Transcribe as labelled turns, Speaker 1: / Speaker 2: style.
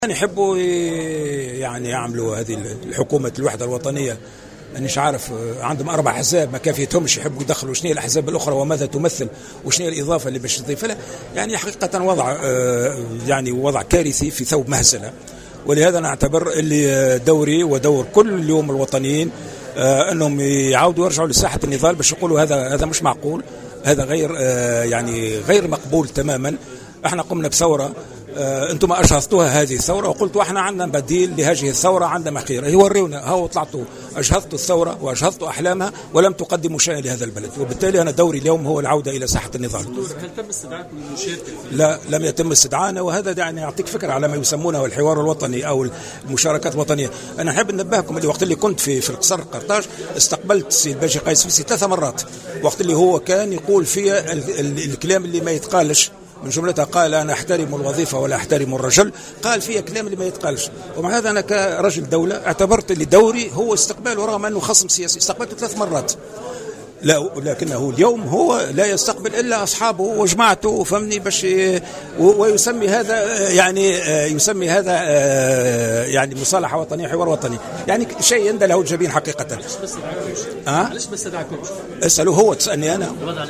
Speaker 1: يحبوا يعني يعملوا هذه الحكومة الوحدة الوطنية. مانيش عارف، عندهم 4 أحزاب ما كافيتهمش، يحبوا يدخلوا شنو الأحزاب الأخرى وماذا تمثل وشنو الإضافة اللي باش تضيف لها. يعني حقيقة وضع يعني وضع كارثي في ثوب مهزلة. ولهذا نعتبر اللي دوري ودور كل اليوم الوطنيين أنهم يعاودوا يرجعوا لساحة النضال باش يقولوا هذا مش معقول، هذا غير يعني غير مقبول تماما. احنا قمنا بثورة، انتم اجهضتوها هذه الثوره وقلتوا احنا عندنا بديل لهذه الثوره، عندنا خير. يوريونا، هو طلعتوا اجهضتوا الثوره واجهضتوا احلامها ولم تقدموا شيئا لهذا البلد. وبالتالي انا دوري اليوم هو العوده الى ساحه النضال.
Speaker 2: هل تم استدعاءكم للمشاركه؟
Speaker 1: لا، لم يتم استدعائنا، وهذا يعني يعطيك فكره على ما يسمونه الحوار الوطني او المشاركات الوطنيه. انا نحب ننبهكم اللي وقت اللي كنت في القصر قرطاج استقبلت السيد باجي قيس فيسي 3 مرات، وقت اللي هو كان يقول فيها الكلام اللي ما يتقالش، من جملتها قال أنا أحترم الوظيفة ولا أحترم الرجل، قال فيها كلام اللي ما يتقالش. ومع هذا أنا كرجل دولة اعتبرت اللي دوري هو استقباله، رغم أنه خصم سياسي استقبلته 3 مرات. لا، لكنه اليوم هو لا يستقبل إلا أصحابه وجماعته، فهمني، باش ويسمي هذا يسمي هذا يعني مصالحة وطنية، حوار وطني، يعني شيء يندى له الجبين حقيقة.
Speaker 2: علاش بس دعاكمش؟
Speaker 1: اسألوا هو، تسألني أنا.